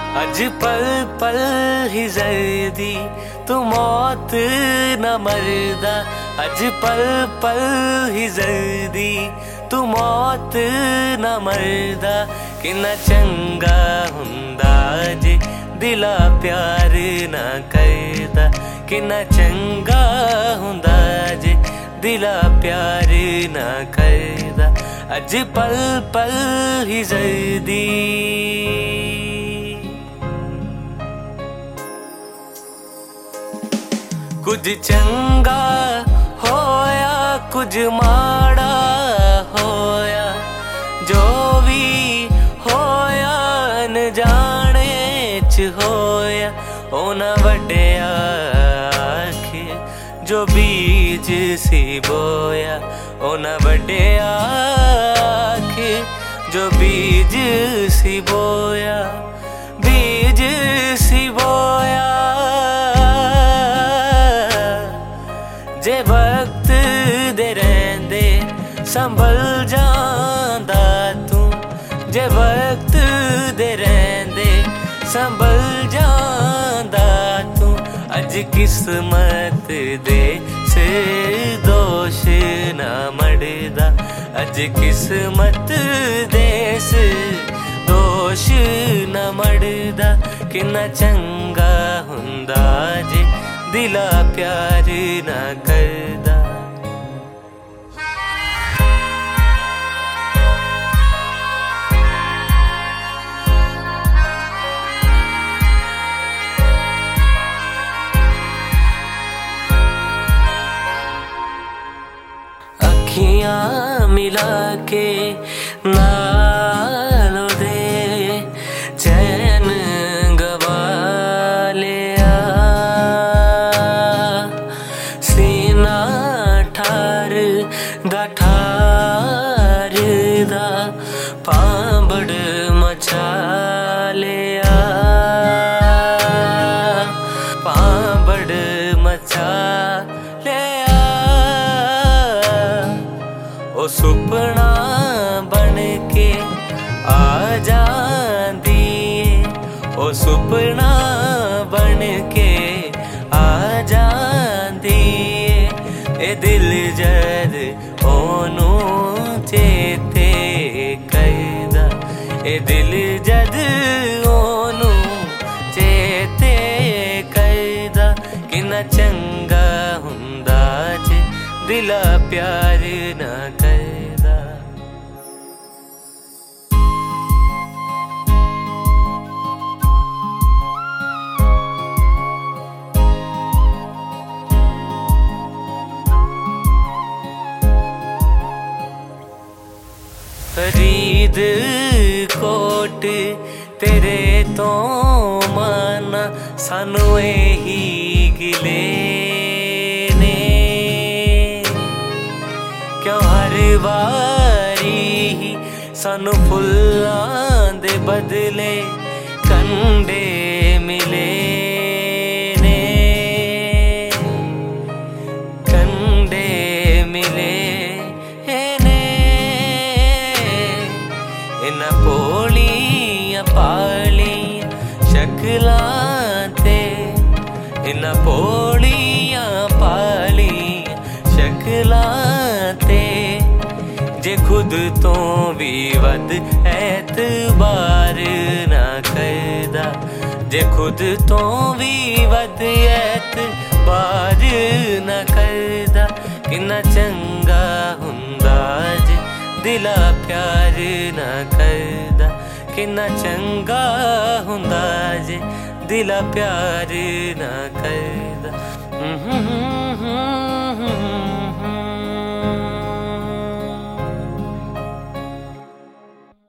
अज पल पल ही जर्दी तू मौत न मरदा। अज पल पल ही जर्दी तू मौत न मरदा। किन्ना चंगा हुंदा जे दिला प्यार ना करदा। किन्ना चंगा हुंदा जे दिला प्यार ना करदा। अज पल पल ही जर्दी। कुछ चंगा होया कुछ माड़ा होया, जो भी होया अनजाने च होया। ओना वड्डिया आखे जो बीज सी बोया। ओना वड्डिया आखे जो बीज सी बोया। बीज सी बोया जे वक्त दे रहिंदे संभल जांदा तू। जे वक्त दे रहिंदे संभल जांदा तू। अज किस्मत दे सिर दोष ना मड़दा। अज किस्मत दे सिर दोष ना मड़दा। किन्ना चंगा हुंदा जे दिला प्यार ना करदा। अखियां मिला के नालों दे चैन गवा लिया। सीना ठार दा ठार दा पांबड़ मचा लिया। पांबड़ मचा लिया ओ सुपना बन के आ जांदी। ओ सुपना बन के आ जांदी। ए दिल जद ओनू चेते करदा। ए दिल जद ओनू चेते करदा। किन्ना चंगा हुंदा जे दिला प्यार ना करदा। फरीद कोट तेरे तो माना सानू एही गिले ने। क्यों हर वारी सानू फुल्लां दे बदले कंडे मिले ने। कंडे मिले ने इन्हां भोलियां भालियां शक्लां ते। इन्हां भोलियां भालियां शक्लां ते। जे खुद तो भी वध एतबार ना करदा। जे खुद तो भी वध एतबार ना करदा। किन्ना चंगा हुंदा जे दिला प्यार ना करदा। किन्ना चंगा हुंदा जे दिला प्यार ना करदा।